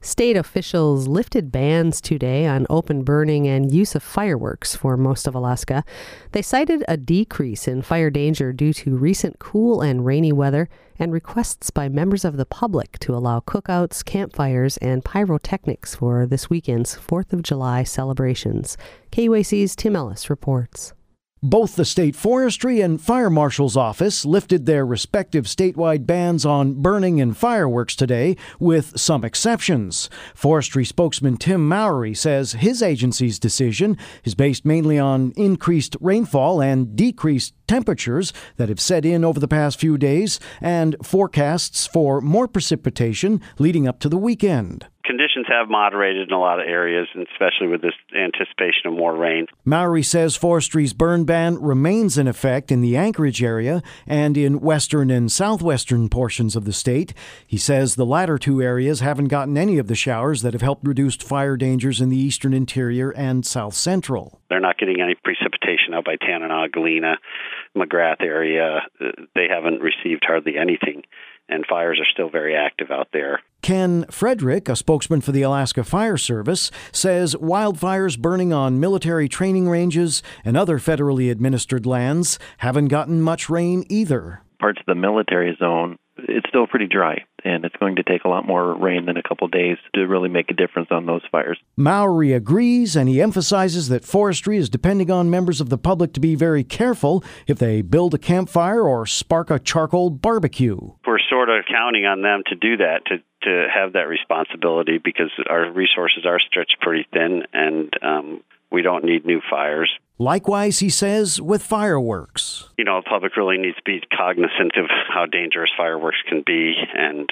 State officials lifted bans today on open burning and use of fireworks for most of Alaska. They cited a decrease in fire danger due to recent cool and rainy weather and requests by members of the public to allow cookouts, campfires, and pyrotechnics for this weekend's 4th of July celebrations. KUAC's Tim Ellis reports. Both the State Forestry and Fire Marshal's Office lifted their respective statewide bans on burning and fireworks today, with some exceptions. Forestry spokesman Tim Mowry says his agency's decision is based mainly on increased rainfall and decreased temperatures that have set in over the past few days and forecasts for more precipitation leading up to the weekend. Conditions have moderated in a lot of areas, and especially with this anticipation of more rain. Mowry says forestry's burn ban remains in effect in the Anchorage area and in western and southwestern portions of the state. He says the latter two areas haven't gotten any of the showers that have helped reduce fire dangers in the eastern interior and south central. They're not getting any precipitation out by Tanana, Galena, McGrath area. They haven't received hardly anything, and fires are still very active out there. Ken Frederick, a spokesman for the Alaska Fire Service, says wildfires burning on military training ranges and other federally administered lands haven't gotten much rain either. Parts of the military zone, it's still pretty dry, and it's going to take a lot more rain than a couple days to really make a difference on those fires. Mowry agrees, and he emphasizes that forestry is depending on members of the public to be very careful if they build a campfire or spark a charcoal barbecue. We're sort of counting on them to do that, to have that responsibility, because our resources are stretched pretty thin, and we don't need new fires. Likewise, he says, with fireworks. The public really needs to be cognizant of how dangerous fireworks can be, and,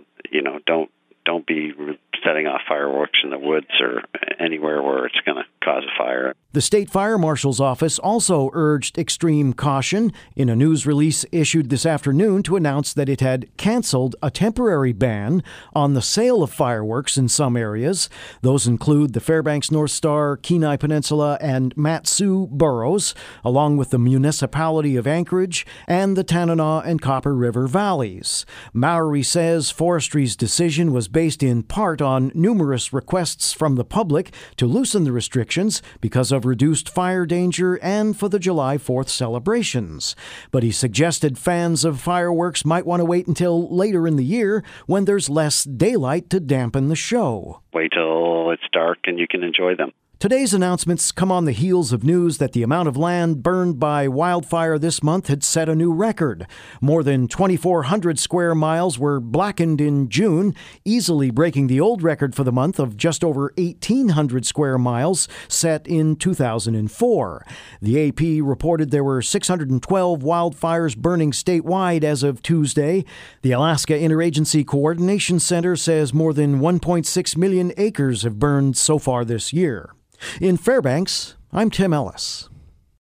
don't be setting off fireworks in the woods or anywhere where it's going to cause a fire. The State Fire Marshal's Office also urged extreme caution in a news release issued this afternoon to announce that it had canceled a temporary ban on the sale of fireworks in some areas. Those include the Fairbanks North Star, Kenai Peninsula, and Mat-Su boroughs, along with the municipality of Anchorage and the Tanana and Copper River valleys. Mowry says forestry's decision was based in part on numerous requests from the public to loosen the restrictions because of reduced fire danger and for the July 4th celebrations. But he suggested fans of fireworks might want to wait until later in the year when there's less daylight to dampen the show. Wait till it's dark and you can enjoy them. Today's announcements come on the heels of news that the amount of land burned by wildfire this month had set a new record. More than 2,400 square miles were blackened in June, easily breaking the old record for the month of just over 1,800 square miles set in 2004. The AP reported there were 612 wildfires burning statewide as of Tuesday. The Alaska Interagency Coordination Center says more than 1.6 million acres have burned so far this year. In Fairbanks, I'm Tim Ellis.